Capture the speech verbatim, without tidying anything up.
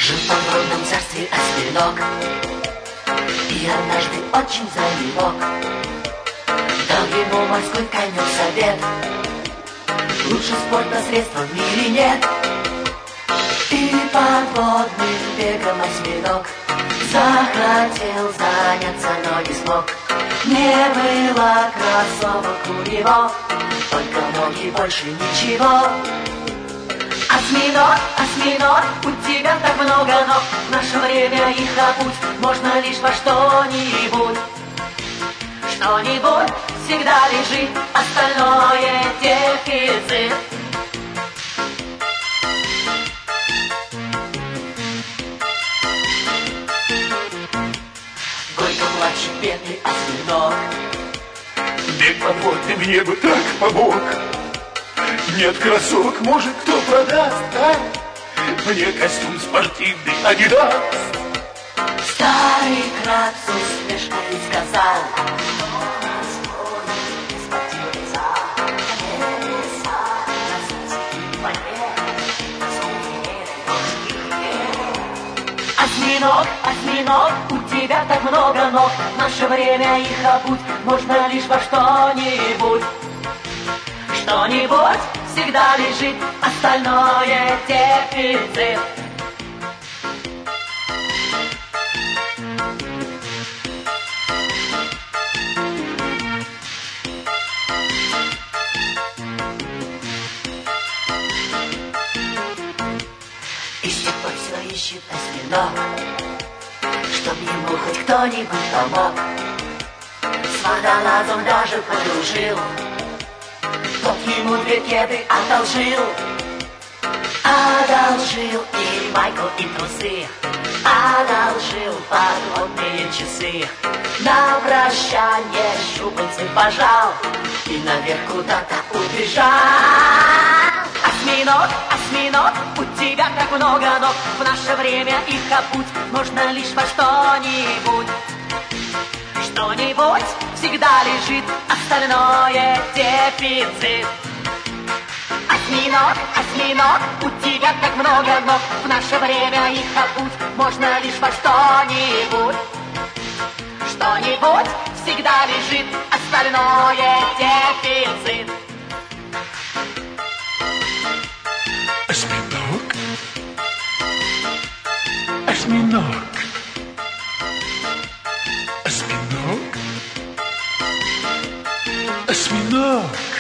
Жил в подводном царстве осьминог, и однажды очень занемог. Дал ему морской конек совет: лучше спорта средства в мире нет. И подводным бегом осьминог захотел заняться, но не смог. Не было кроссовок у него, только ноги, больше ничего. Осьминог, осьминог, у тебя так много ног, в наше время их обуть можно лишь во что-нибудь. Что-нибудь всегда лежит, остальное дефицит. Гойко-младший, бедный осьминог, бег подводный мне бы так помог. Нет кроссовок, может, кто продаст, а? Мне костюм спортивный Адидас. Старый краб с усмешкой сказал: осьминог, осьминог, у тебя так много ног, в наше время их обуть можно лишь во что-нибудь. Что-нибудь всегда лежит, остальное дефицит. И с тех пор все ищет осьминог, чтоб ему хоть кто-нибудь помог. С водолазом даже подружил, тот ему две кеды одолжил. Одолжил и майку, и трусы, одолжил подводные часы. На прощание щупальцы пожал и наверх куда-то убежал. Осьминог, осьминог, у тебя так много ног, в наше время их обуть можно лишь во что-нибудь. Что-нибудь всегда лежит, остальное дефицит. Осьминог, осьминог, у тебя так много ног, в наше время их обуть можно лишь во что-нибудь. Что-нибудь всегда лежит, остальное дефицит. Осьминог? Осьминог? Осьминог? Осьминог?